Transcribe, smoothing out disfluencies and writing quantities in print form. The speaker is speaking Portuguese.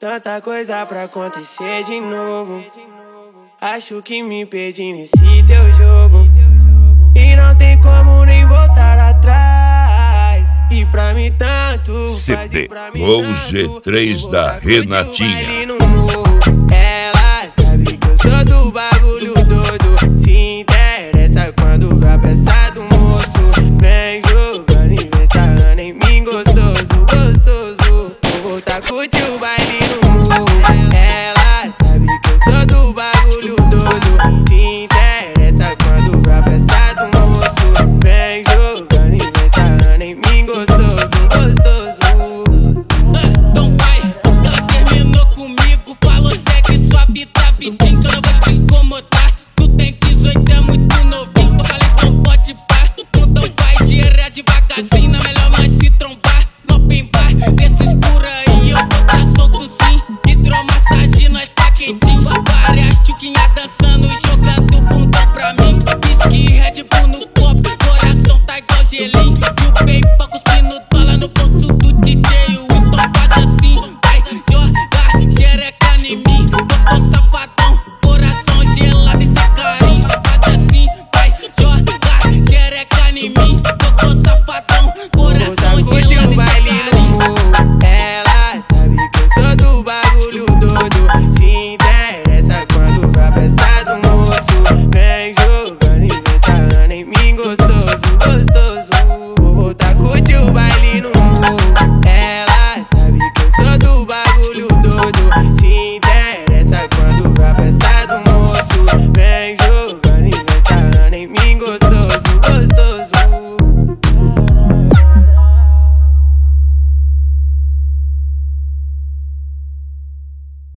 Tanta coisa pra acontecer de novo. Acho que me perdi nesse teu jogo. E não tem como nem voltar atrás. E pra mim tanto CD ou G3 da Renatinha. Ela sabe que eu sou do bagulho doido. Se interessa quando vai peça do moço. Vem jogando e vem sarrando em mim gostoso, gostoso. Vou voltar a curtir o baile no morro. Ela